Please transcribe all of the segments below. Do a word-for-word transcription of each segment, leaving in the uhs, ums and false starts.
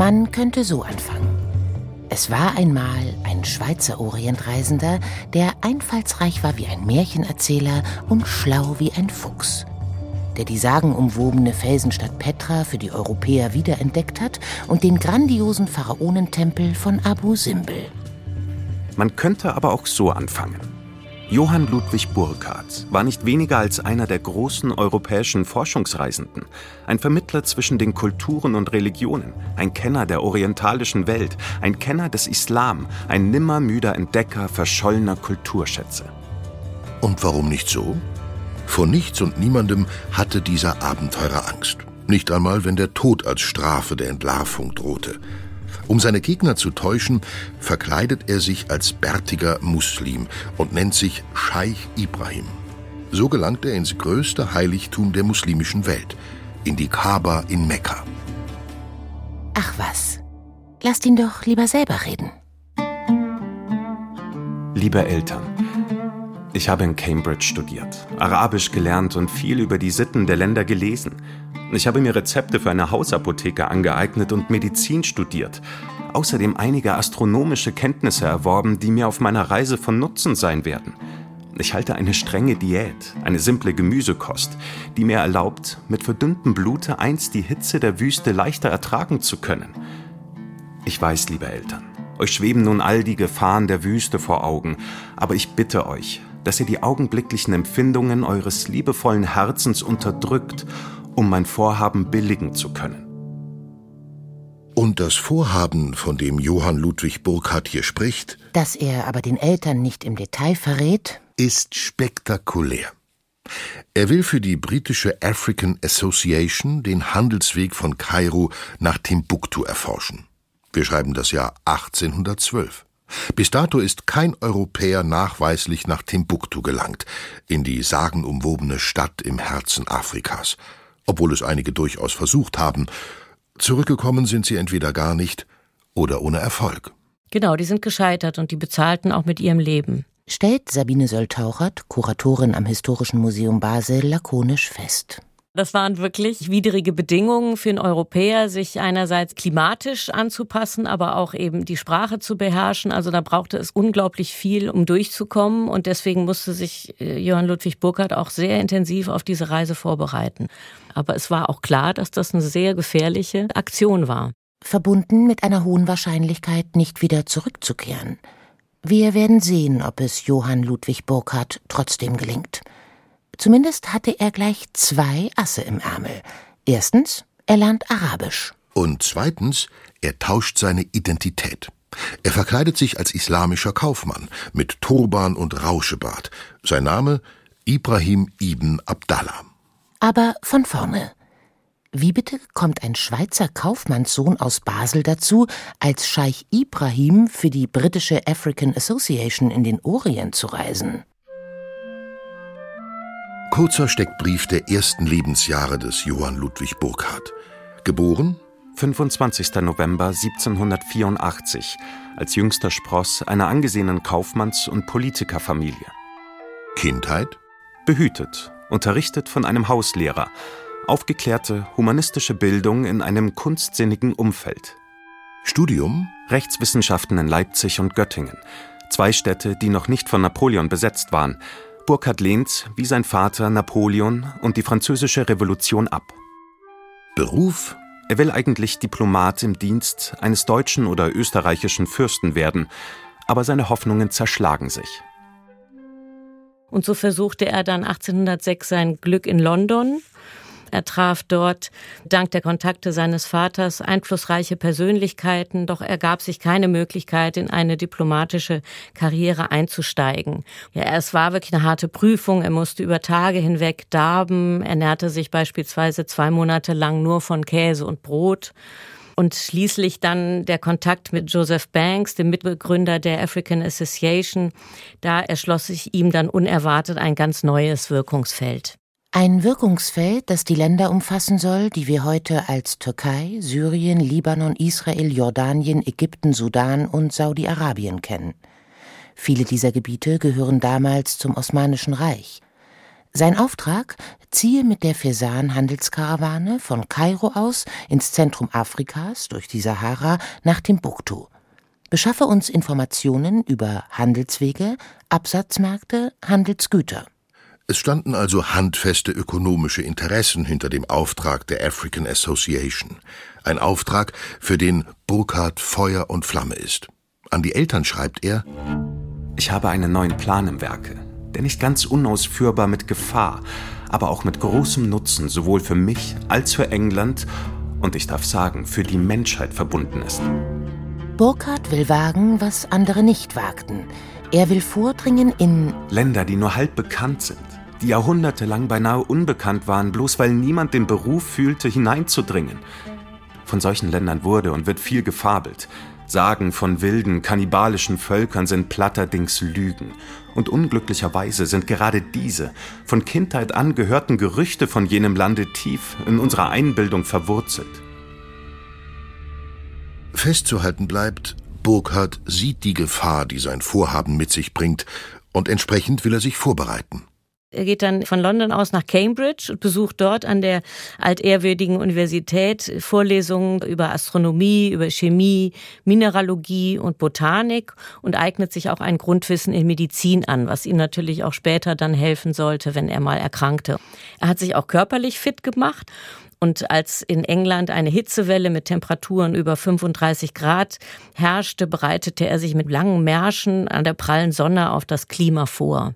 Man könnte so anfangen. Es war einmal ein Schweizer Orientreisender, der einfallsreich war wie ein Märchenerzähler und schlau wie ein Fuchs, der die sagenumwobene Felsenstadt Petra für die Europäer wiederentdeckt hat und den grandiosen Pharaonentempel von Abu Simbel. Man könnte aber auch so anfangen. Johann Ludwig Burckhardt war nicht weniger als einer der großen europäischen Forschungsreisenden, ein Vermittler zwischen den Kulturen und Religionen, ein Kenner der orientalischen Welt, ein Kenner des Islam, ein nimmermüder Entdecker verschollener Kulturschätze. Und warum nicht so? Vor nichts und niemandem hatte dieser Abenteurer Angst. Nicht einmal, wenn der Tod als Strafe der Entlarvung drohte. Um seine Gegner zu täuschen, verkleidet er sich als bärtiger Muslim und nennt sich Scheich Ibrahim. So gelangt er ins größte Heiligtum der muslimischen Welt, in die Kaaba in Mekka. Ach was, lasst ihn doch lieber selber reden. Liebe Eltern, ich habe in Cambridge studiert, Arabisch gelernt und viel über die Sitten der Länder gelesen. Ich habe mir Rezepte für eine Hausapotheke angeeignet und Medizin studiert. Außerdem einige astronomische Kenntnisse erworben, die mir auf meiner Reise von Nutzen sein werden. Ich halte eine strenge Diät, eine simple Gemüsekost, die mir erlaubt, mit verdünntem Blute einst die Hitze der Wüste leichter ertragen zu können. Ich weiß, liebe Eltern, euch schweben nun all die Gefahren der Wüste vor Augen, aber ich bitte euch, dass ihr die augenblicklichen Empfindungen eures liebevollen Herzens unterdrückt, um mein Vorhaben billigen zu können. Und das Vorhaben, von dem Johann Ludwig Burckhardt hier spricht, das er aber den Eltern nicht im Detail verrät, ist spektakulär. Er will für die britische African Association den Handelsweg von Kairo nach Timbuktu erforschen. Wir schreiben das Jahr achtzehnhundertzwölf. Bis dato ist kein Europäer nachweislich nach Timbuktu gelangt, in die sagenumwobene Stadt im Herzen Afrikas, obwohl es einige durchaus versucht haben. Zurückgekommen sind sie entweder gar nicht oder ohne Erfolg. Genau, die sind gescheitert und die bezahlten auch mit ihrem Leben. Stellt Sabine Söll-Tauchert, Kuratorin am Historischen Museum Basel, lakonisch fest. Das waren wirklich widrige Bedingungen für einen Europäer, sich einerseits klimatisch anzupassen, aber auch eben die Sprache zu beherrschen. Also da brauchte es unglaublich viel, um durchzukommen. Und deswegen musste sich Johann Ludwig Burckhardt auch sehr intensiv auf diese Reise vorbereiten. Aber es war auch klar, dass das eine sehr gefährliche Aktion war. Verbunden mit einer hohen Wahrscheinlichkeit, nicht wieder zurückzukehren. Wir werden sehen, ob es Johann Ludwig Burckhardt trotzdem gelingt. Zumindest hatte er gleich zwei Asse im Ärmel. Erstens, er lernt Arabisch. Und zweitens, er tauscht seine Identität. Er verkleidet sich als islamischer Kaufmann mit Turban und Rauschebart. Sein Name Ibrahim ibn Abdallah. Aber von vorne. Wie bitte kommt ein Schweizer Kaufmannssohn aus Basel dazu, als Scheich Ibrahim für die britische African Association in den Orient zu reisen? Kurzer Steckbrief der ersten Lebensjahre des Johann Ludwig Burckhardt. Geboren? fünfundzwanzigster November siebzehnhundertvierundachtzig, als jüngster Spross einer angesehenen Kaufmanns- und Politikerfamilie. Kindheit? Behütet, unterrichtet von einem Hauslehrer, aufgeklärte, humanistische Bildung in einem kunstsinnigen Umfeld. Studium? Rechtswissenschaften in Leipzig und Göttingen, zwei Städte, die noch nicht von Napoleon besetzt waren. Burckhardt lehnt, wie sein Vater, Napoleon und die französische Revolution ab. Beruf? Er will eigentlich Diplomat im Dienst eines deutschen oder österreichischen Fürsten werden, aber seine Hoffnungen zerschlagen sich. Und so versuchte er dann achtzehnhundertsechs sein Glück in London. Er traf dort, dank der Kontakte seines Vaters, einflussreiche Persönlichkeiten, doch ergab sich keine Möglichkeit, in eine diplomatische Karriere einzusteigen. Ja, es war wirklich eine harte Prüfung, er musste über Tage hinweg darben, ernährte sich beispielsweise zwei Monate lang nur von Käse und Brot. Und schließlich dann der Kontakt mit Joseph Banks, dem Mitbegründer der African Association, da erschloss sich ihm dann unerwartet ein ganz neues Wirkungsfeld. Ein Wirkungsfeld, das die Länder umfassen soll, die wir heute als Türkei, Syrien, Libanon, Israel, Jordanien, Ägypten, Sudan und Saudi-Arabien kennen. Viele dieser Gebiete gehören damals zum Osmanischen Reich. Sein Auftrag: ziehe mit der Fesan-Handelskarawane von Kairo aus ins Zentrum Afrikas durch die Sahara nach Timbuktu. Beschaffe uns Informationen über Handelswege, Absatzmärkte, Handelsgüter. Es standen also handfeste ökonomische Interessen hinter dem Auftrag der African Association. Ein Auftrag, für den Burckhardt Feuer und Flamme ist. An die Eltern schreibt er: Ich habe einen neuen Plan im Werke, der nicht ganz unausführbar mit Gefahr, aber auch mit großem Nutzen sowohl für mich als für England und ich darf sagen, für die Menschheit verbunden ist. Burckhardt will wagen, was andere nicht wagten. Er will vordringen in Länder, die nur halb bekannt sind, die jahrhundertelang beinahe unbekannt waren, bloß weil niemand den Beruf fühlte, hineinzudringen. Von solchen Ländern wurde und wird viel gefabelt. Sagen von wilden, kannibalischen Völkern sind platterdings Lügen. Und unglücklicherweise sind gerade diese von Kindheit an gehörten Gerüchte von jenem Lande tief in unserer Einbildung verwurzelt. Festzuhalten bleibt, Burckhardt sieht die Gefahr, die sein Vorhaben mit sich bringt, und entsprechend will er sich vorbereiten. Er geht dann von London aus nach Cambridge und besucht dort an der altehrwürdigen Universität Vorlesungen über Astronomie, über Chemie, Mineralogie und Botanik und eignet sich auch ein Grundwissen in Medizin an, was ihm natürlich auch später dann helfen sollte, wenn er mal erkrankte. Er hat sich auch körperlich fit gemacht. Und als in England eine Hitzewelle mit Temperaturen über fünfunddreißig Grad herrschte, bereitete er sich mit langen Märschen an der prallen Sonne auf das Klima vor.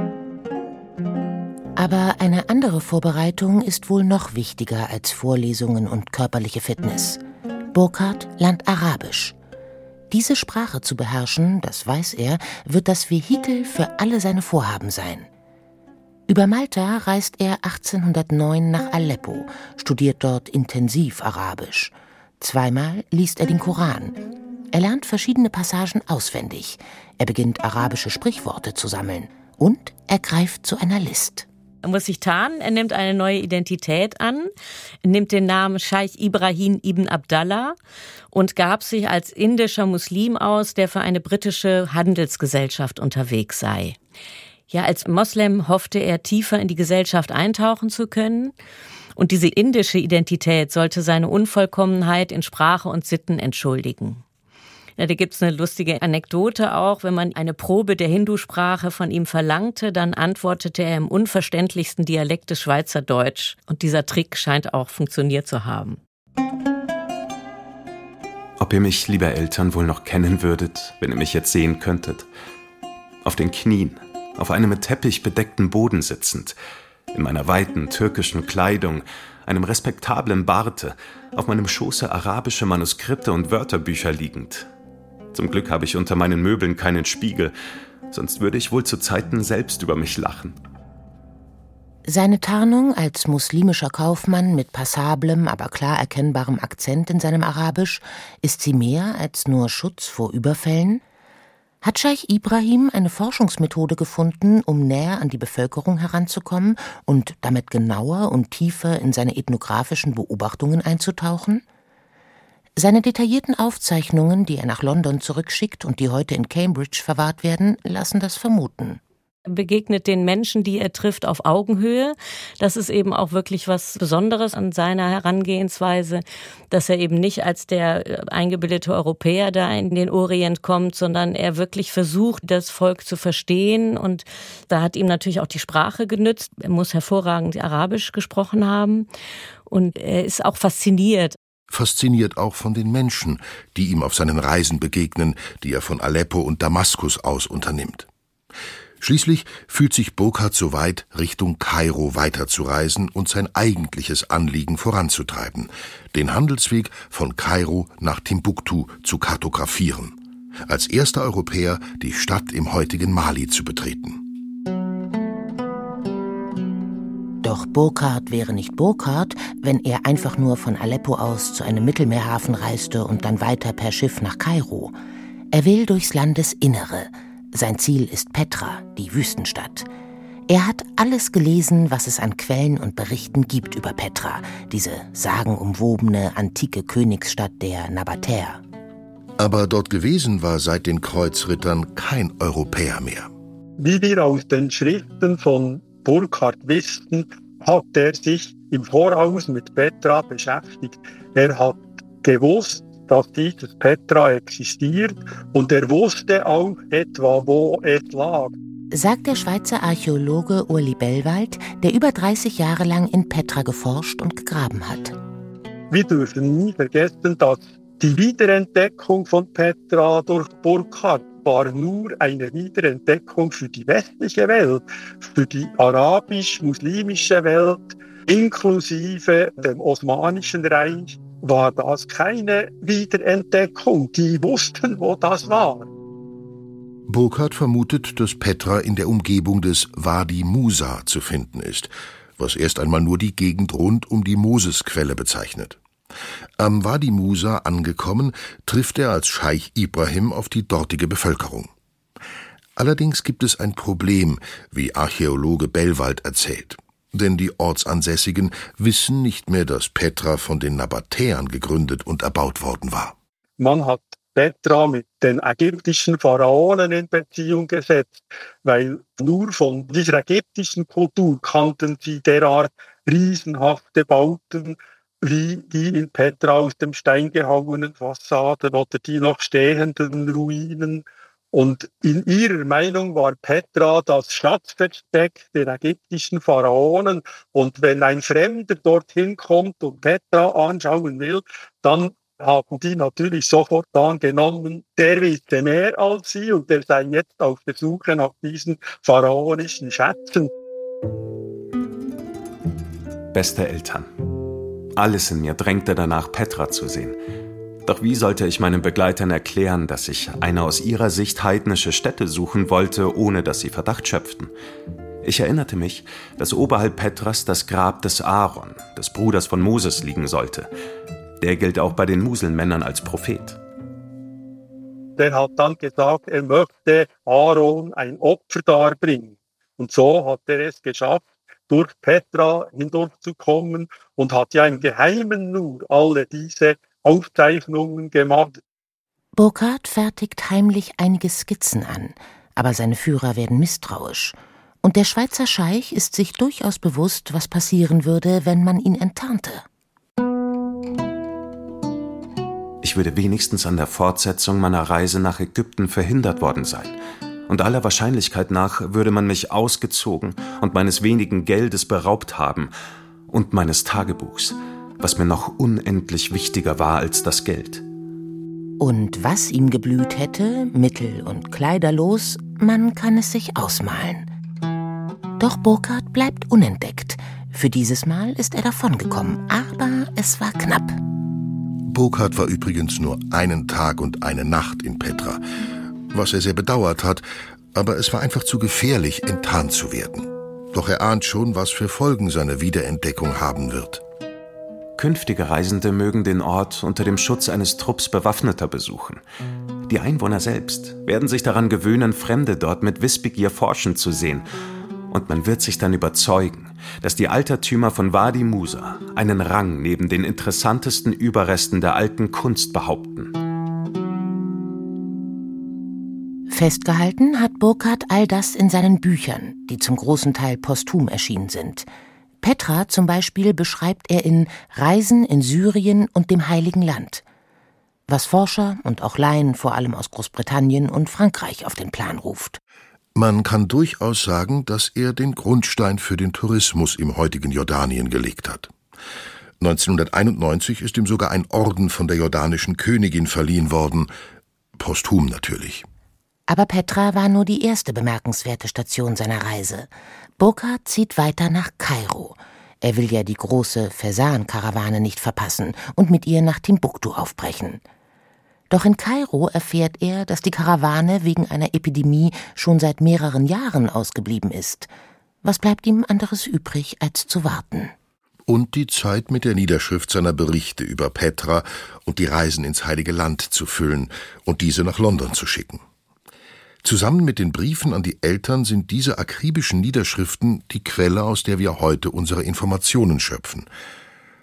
Aber eine andere Vorbereitung ist wohl noch wichtiger als Vorlesungen und körperliche Fitness. Burckhardt lernt Arabisch. Diese Sprache zu beherrschen, das weiß er, wird das Vehikel für alle seine Vorhaben sein. Über Malta reist er achtzehnhundertneun nach Aleppo, studiert dort intensiv Arabisch. Zweimal liest er den Koran. Er lernt verschiedene Passagen auswendig. Er beginnt arabische Sprichworte zu sammeln. Und er greift zu einer List. Er muss sich tarnen, er nimmt eine neue Identität an, er nimmt den Namen Scheich Ibrahim ibn Abdallah und gab sich als indischer Muslim aus, der für eine britische Handelsgesellschaft unterwegs sei. Ja, als Moslem hoffte er, tiefer in die Gesellschaft eintauchen zu können. Und diese indische Identität sollte seine Unvollkommenheit in Sprache und Sitten entschuldigen. Ja, da gibt's eine lustige Anekdote auch. Wenn man eine Probe der Hindusprache von ihm verlangte, dann antwortete er im unverständlichsten Dialekt des Schweizerdeutsch. Und dieser Trick scheint auch funktioniert zu haben. Ob ihr mich, liebe Eltern, wohl noch kennen würdet, wenn ihr mich jetzt sehen könntet. Auf den Knien, auf einem mit Teppich bedeckten Boden sitzend, in meiner weiten türkischen Kleidung, einem respektablen Barte, auf meinem Schoße arabische Manuskripte und Wörterbücher liegend. Zum Glück habe ich unter meinen Möbeln keinen Spiegel, sonst würde ich wohl zu Zeiten selbst über mich lachen. Seine Tarnung als muslimischer Kaufmann mit passablem, aber klar erkennbarem Akzent in seinem Arabisch, ist sie mehr als nur Schutz vor Überfällen? Hat Scheich Ibrahim eine Forschungsmethode gefunden, um näher an die Bevölkerung heranzukommen und damit genauer und tiefer in seine ethnografischen Beobachtungen einzutauchen? Seine detaillierten Aufzeichnungen, die er nach London zurückschickt und die heute in Cambridge verwahrt werden, lassen das vermuten. Er begegnet den Menschen, die er trifft, auf Augenhöhe. Das ist eben auch wirklich was Besonderes an seiner Herangehensweise, dass er eben nicht als der eingebildete Europäer da in den Orient kommt, sondern er wirklich versucht, das Volk zu verstehen. Und da hat ihm natürlich auch die Sprache genützt. Er muss hervorragend Arabisch gesprochen haben. Und er ist auch fasziniert. Fasziniert auch von den Menschen, die ihm auf seinen Reisen begegnen, die er von Aleppo und Damaskus aus unternimmt. Schließlich fühlt sich Burckhardt so weit, Richtung Kairo weiterzureisen und sein eigentliches Anliegen voranzutreiben, den Handelsweg von Kairo nach Timbuktu zu kartografieren, als erster Europäer die Stadt im heutigen Mali zu betreten. Doch Burckhardt wäre nicht Burckhardt, wenn er einfach nur von Aleppo aus zu einem Mittelmeerhafen reiste und dann weiter per Schiff nach Kairo. Er will durchs Landesinnere. Sein Ziel ist Petra, die Wüstenstadt. Er hat alles gelesen, was es an Quellen und Berichten gibt über Petra, diese sagenumwobene antike Königsstadt der Nabatäer. Aber dort gewesen war seit den Kreuzrittern kein Europäer mehr. Wie wir aus den Schriften von Burckhardt wissen, hat er sich im Voraus mit Petra beschäftigt. Er hat gewusst, dass dieses Petra existiert und er wusste auch etwa, wo es lag. Sagt der Schweizer Archäologe Ueli Bellwald, der über dreißig Jahre lang in Petra geforscht und gegraben hat. Wir dürfen nie vergessen, dass die Wiederentdeckung von Petra durch Burckhardt war nur eine Wiederentdeckung für die westliche Welt, für die arabisch-muslimische Welt, inklusive dem Osmanischen Reich, war das keine Wiederentdeckung. Die wussten, wo das war. Burckhardt vermutet, dass Petra in der Umgebung des Wadi Musa zu finden ist, was erst einmal nur die Gegend rund um die Mosesquelle bezeichnet. Am Wadi Musa angekommen, trifft er als Scheich Ibrahim auf die dortige Bevölkerung. Allerdings gibt es ein Problem, wie Archäologe Bellwald erzählt. Denn die Ortsansässigen wissen nicht mehr, dass Petra von den Nabatäern gegründet und erbaut worden war. Man hat Petra mit den ägyptischen Pharaonen in Beziehung gesetzt, weil nur von dieser ägyptischen Kultur kannten sie derart riesenhafte Bauten wie die in Petra aus dem Stein gehauenen Fassaden oder die noch stehenden Ruinen. Und in ihrer Meinung war Petra das Schatzversteck der ägyptischen Pharaonen. Und wenn ein Fremder dorthin kommt und Petra anschauen will, dann haben die natürlich sofort angenommen, der wisse mehr als sie und der sei jetzt auf der Suche nach diesen pharaonischen Schätzen. Beste Eltern, alles in mir drängte danach, Petra zu sehen. Doch wie sollte ich meinen Begleitern erklären, dass ich eine aus ihrer Sicht heidnische Stätte suchen wollte, ohne dass sie Verdacht schöpften? Ich erinnerte mich, dass oberhalb Petras das Grab des Aaron, des Bruders von Moses, liegen sollte. Der gilt auch bei den Muselmännern als Prophet. Der hat dann gesagt, er möchte Aaron ein Opfer darbringen. Und so hat er es geschafft, durch Petra hindurchzukommen und hat ja im Geheimen nur alle diese Aufzeichnungen gemacht. Burckhardt fertigt heimlich einige Skizzen an, aber seine Führer werden misstrauisch. Und der Schweizer Scheich ist sich durchaus bewusst, was passieren würde, wenn man ihn enttarnte. Ich würde wenigstens an der Fortsetzung meiner Reise nach Ägypten verhindert worden sein. Und aller Wahrscheinlichkeit nach würde man mich ausgezogen und meines wenigen Geldes beraubt haben und meines Tagebuchs, was mir noch unendlich wichtiger war als das Geld. Und was ihm geblüht hätte, mittel- und kleiderlos, man kann es sich ausmalen. Doch Burckhardt bleibt unentdeckt. Für dieses Mal ist er davongekommen, aber es war knapp. Burckhardt war übrigens nur einen Tag und eine Nacht in Petra, was er sehr bedauert hat, aber es war einfach zu gefährlich, enttarnt zu werden. Doch er ahnt schon, was für Folgen seine Wiederentdeckung haben wird. Künftige Reisende mögen den Ort unter dem Schutz eines Trupps Bewaffneter besuchen. Die Einwohner selbst werden sich daran gewöhnen, Fremde dort mit Wissbegier forschen zu sehen. Und man wird sich dann überzeugen, dass die Altertümer von Wadi Musa einen Rang neben den interessantesten Überresten der alten Kunst behaupten. Festgehalten hat Burckhardt all das in seinen Büchern, die zum großen Teil posthum erschienen sind. Petra zum Beispiel beschreibt er in Reisen in Syrien und dem Heiligen Land, was Forscher und auch Laien vor allem aus Großbritannien und Frankreich auf den Plan ruft. Man kann durchaus sagen, dass er den Grundstein für den Tourismus im heutigen Jordanien gelegt hat. neunzehnhunderteinundneunzig ist ihm sogar ein Orden von der jordanischen Königin verliehen worden, posthum natürlich. Aber Petra war nur die erste bemerkenswerte Station seiner Reise. Burckhardt zieht weiter nach Kairo. Er will ja die große Fesan-Karawane nicht verpassen und mit ihr nach Timbuktu aufbrechen. Doch in Kairo erfährt er, dass die Karawane wegen einer Epidemie schon seit mehreren Jahren ausgeblieben ist. Was bleibt ihm anderes übrig, als zu warten? Und die Zeit mit der Niederschrift seiner Berichte über Petra und die Reisen ins Heilige Land zu füllen und diese nach London zu schicken. Zusammen mit den Briefen an die Eltern sind diese akribischen Niederschriften die Quelle, aus der wir heute unsere Informationen schöpfen.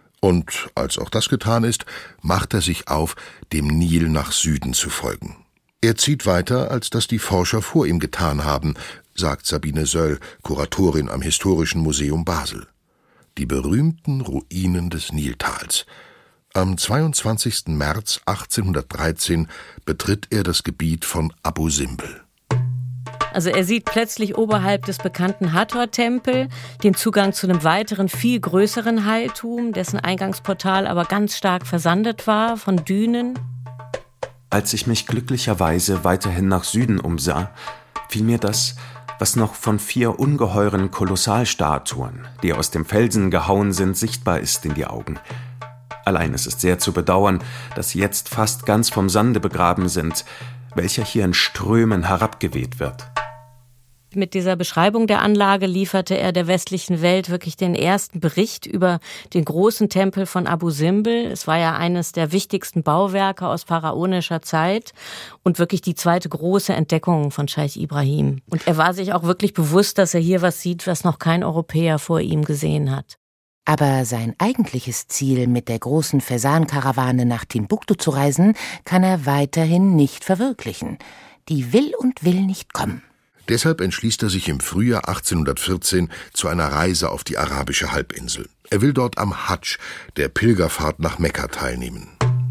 Und als auch das getan ist, macht er sich auf, dem Nil nach Süden zu folgen. Er zieht weiter, als das die Forscher vor ihm getan haben, sagt Sabine Söll, Kuratorin am Historischen Museum Basel. Die berühmten Ruinen des Niltals. Am zweiundzwanzigsten März achtzehnhundertdreizehn betritt er das Gebiet von Abu Simbel. Also er sieht plötzlich oberhalb des bekannten Hathor-Tempel den Zugang zu einem weiteren, viel größeren Heiligtum, dessen Eingangsportal aber ganz stark versandet war von Dünen. Als ich mich glücklicherweise weiterhin nach Süden umsah, fiel mir das, was noch von vier ungeheuren Kolossalstatuen, die aus dem Felsen gehauen sind, sichtbar ist, in die Augen. Allein es ist sehr zu bedauern, dass sie jetzt fast ganz vom Sande begraben sind, welcher hier in Strömen herabgeweht wird. Mit dieser Beschreibung der Anlage lieferte er der westlichen Welt wirklich den ersten Bericht über den großen Tempel von Abu Simbel. Es war ja eines der wichtigsten Bauwerke aus pharaonischer Zeit und wirklich die zweite große Entdeckung von Scheich Ibrahim. Und er war sich auch wirklich bewusst, dass er hier was sieht, was noch kein Europäer vor ihm gesehen hat. Aber sein eigentliches Ziel, mit der großen Fesan-Karawane nach Timbuktu zu reisen, kann er weiterhin nicht verwirklichen. Die will und will nicht kommen. Deshalb entschließt er sich im Frühjahr achtzehnhundertvierzehn zu einer Reise auf die arabische Halbinsel. Er will dort am Hadsch, der Pilgerfahrt nach Mekka, teilnehmen.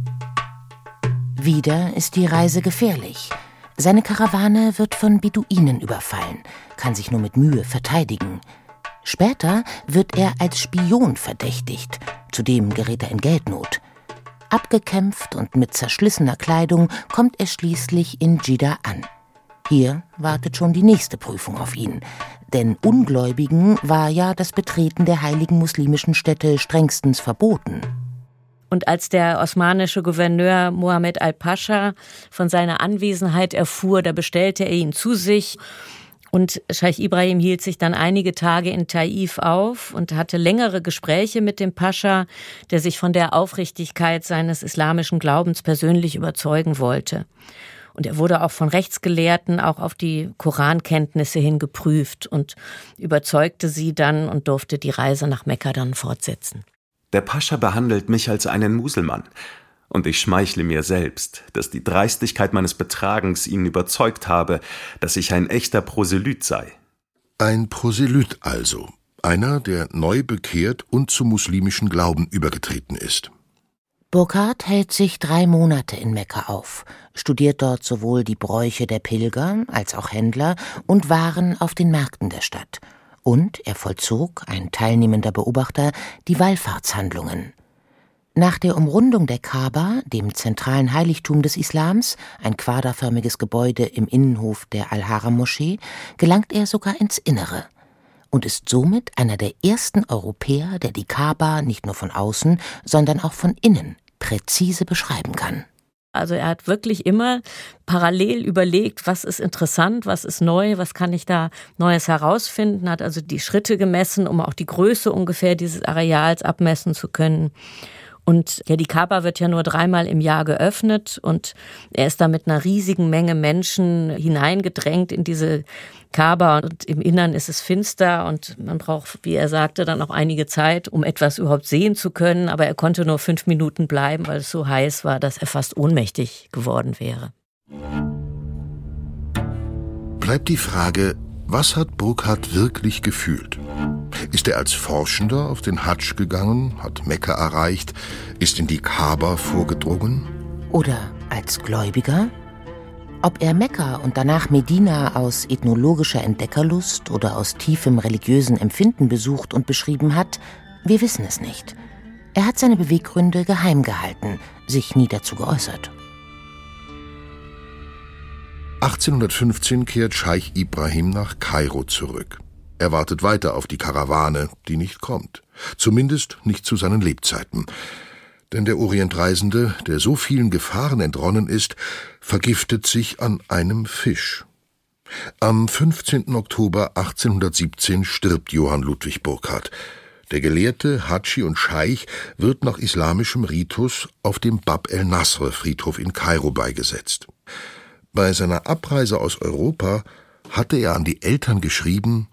Wieder ist die Reise gefährlich. Seine Karawane wird von Beduinen überfallen, kann sich nur mit Mühe verteidigen. Später wird er als Spion verdächtigt. Zudem gerät er in Geldnot. Abgekämpft und mit zerschlissener Kleidung kommt er schließlich in Dschidda an. Hier wartet schon die nächste Prüfung auf ihn. Denn Ungläubigen war ja das Betreten der heiligen muslimischen Städte strengstens verboten. Und als der osmanische Gouverneur Mohammed al-Pascha von seiner Anwesenheit erfuhr, da bestellte er ihn zu sich. Und Scheich Ibrahim hielt sich dann einige Tage in Taif auf und hatte längere Gespräche mit dem Pascha, der sich von der Aufrichtigkeit seines islamischen Glaubens persönlich überzeugen wollte. Und er wurde auch von Rechtsgelehrten auch auf die Korankenntnisse hin geprüft und überzeugte sie dann und durfte die Reise nach Mekka dann fortsetzen. Der Pascha behandelt mich als einen Muselmann. Und ich schmeichle mir selbst, dass die Dreistigkeit meines Betragens ihn überzeugt habe, dass ich ein echter Proselyt sei. Ein Proselyt also, einer, der neu bekehrt und zum muslimischen Glauben übergetreten ist. Burkhard hält sich drei Monate in Mekka auf, studiert dort sowohl die Bräuche der Pilger als auch Händler und Waren auf den Märkten der Stadt. Und er vollzog, ein teilnehmender Beobachter, die Wallfahrtshandlungen. Nach der Umrundung der Kaaba, dem zentralen Heiligtum des Islams, ein quaderförmiges Gebäude im Innenhof der Al-Haram-Moschee, gelangt er sogar ins Innere und ist somit einer der ersten Europäer, der die Kaaba nicht nur von außen, sondern auch von innen präzise beschreiben kann. Also er hat wirklich immer parallel überlegt, was ist interessant, was ist neu, was kann ich da Neues herausfinden, hat also die Schritte gemessen, um auch die Größe ungefähr dieses Areals abmessen zu können. Und ja, die Kaaba wird ja nur dreimal im Jahr geöffnet und er ist da mit einer riesigen Menge Menschen hineingedrängt in diese Kaaba und im Innern ist es finster und man braucht, wie er sagte, dann auch einige Zeit, um etwas überhaupt sehen zu können. Aber er konnte nur fünf Minuten bleiben, weil es so heiß war, dass er fast ohnmächtig geworden wäre. Bleibt die Frage, was hat Burkhard wirklich gefühlt? Ist er als Forschender auf den Hadsch gegangen, hat Mekka erreicht, ist in die Kaaba vorgedrungen? Oder als Gläubiger? Ob er Mekka und danach Medina aus ethnologischer Entdeckerlust oder aus tiefem religiösen Empfinden besucht und beschrieben hat, wir wissen es nicht. Er hat seine Beweggründe geheim gehalten, sich nie dazu geäußert. achtzehnhundertfünfzehn kehrt Scheich Ibrahim nach Kairo zurück. Er wartet weiter auf die Karawane, die nicht kommt. Zumindest nicht zu seinen Lebzeiten. Denn der Orientreisende, der so vielen Gefahren entronnen ist, vergiftet sich an einem Fisch. Am fünfzehnten Oktober achtzehnhundertsiebzehn stirbt Johann Ludwig Burkhard. Der Gelehrte, Hadschi und Scheich wird nach islamischem Ritus auf dem Bab el-Nasr-Friedhof in Kairo beigesetzt. Bei seiner Abreise aus Europa hatte er an die Eltern geschrieben: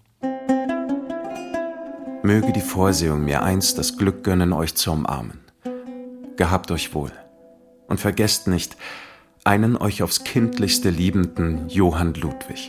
Möge die Vorsehung mir einst das Glück gönnen, euch zu umarmen. Gehabt euch wohl. Und vergesst nicht, einen euch aufs Kindlichste liebenden Johann Ludwig.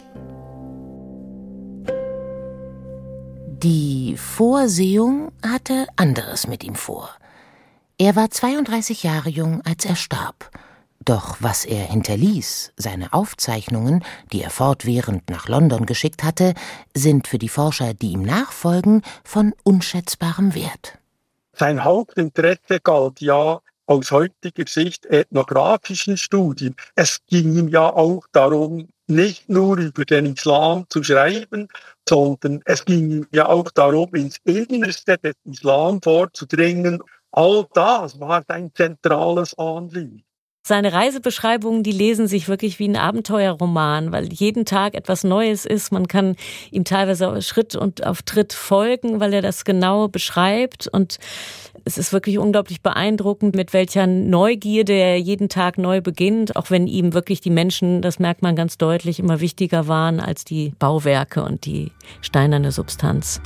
Die Vorsehung hatte anderes mit ihm vor. Er war zweiunddreißig Jahre jung, als er starb. Doch was er hinterließ, seine Aufzeichnungen, die er fortwährend nach London geschickt hatte, sind für die Forscher, die ihm nachfolgen, von unschätzbarem Wert. Sein Hauptinteresse galt ja aus heutiger Sicht ethnografischen Studien. Es ging ihm ja auch darum, nicht nur über den Islam zu schreiben, sondern es ging ihm ja auch darum, ins Innerste des Islam vorzudringen. All das war sein zentrales Anliegen. Seine Reisebeschreibungen, die lesen sich wirklich wie ein Abenteuerroman, weil jeden Tag etwas Neues ist. Man kann ihm teilweise Schritt und auf Tritt folgen, weil er das genau beschreibt. Und es ist wirklich unglaublich beeindruckend, mit welcher Neugierde er jeden Tag neu beginnt, auch wenn ihm wirklich die Menschen, das merkt man ganz deutlich, immer wichtiger waren als die Bauwerke und die steinerne Substanz.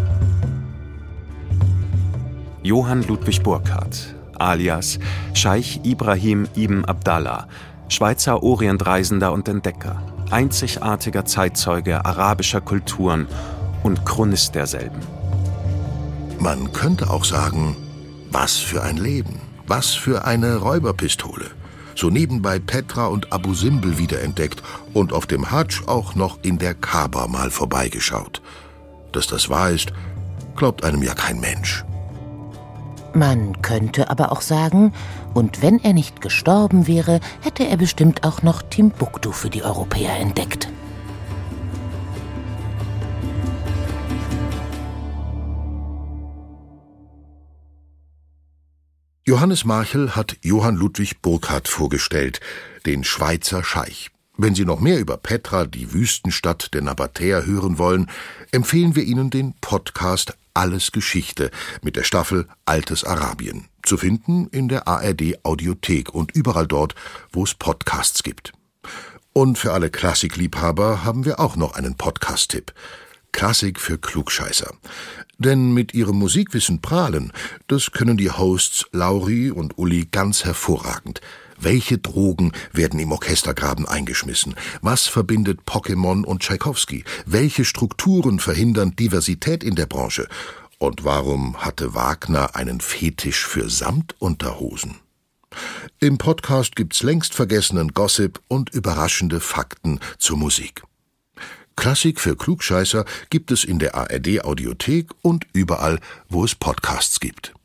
Johann Ludwig Burckhardt, alias Scheich Ibrahim ibn Abdallah, Schweizer Orientreisender und Entdecker, einzigartiger Zeitzeuge arabischer Kulturen und Chronist derselben. Man könnte auch sagen, was für ein Leben, was für eine Räuberpistole. So nebenbei Petra und Abu Simbel wiederentdeckt und auf dem Hadsch auch noch in der Kaaba mal vorbeigeschaut. Dass das wahr ist, glaubt einem ja kein Mensch. Man könnte aber auch sagen, und wenn er nicht gestorben wäre, hätte er bestimmt auch noch Timbuktu für die Europäer entdeckt. Johannes Marchel hat Johann Ludwig Burckhardt vorgestellt, den Schweizer Scheich. Wenn Sie noch mehr über Petra, die Wüstenstadt der Nabatäer, hören wollen, empfehlen wir Ihnen den Podcast Alles Geschichte mit der Staffel Altes Arabien, zu finden in der A R D-Audiothek und überall dort, wo es Podcasts gibt. Und für alle Klassikliebhaber haben wir auch noch einen Podcast-Tipp. Klassik für Klugscheißer. Denn mit ihrem Musikwissen prahlen, das können die Hosts Lauri und Uli ganz hervorragend. Welche Drogen werden im Orchestergraben eingeschmissen? Was verbindet Pokémon und Tschaikowski? Welche Strukturen verhindern Diversität in der Branche? Und warum hatte Wagner einen Fetisch für Samtunterhosen? Im Podcast gibt's längst vergessenen Gossip und überraschende Fakten zur Musik. Klassik für Klugscheißer gibt es in der A R D-Audiothek und überall, wo es Podcasts gibt.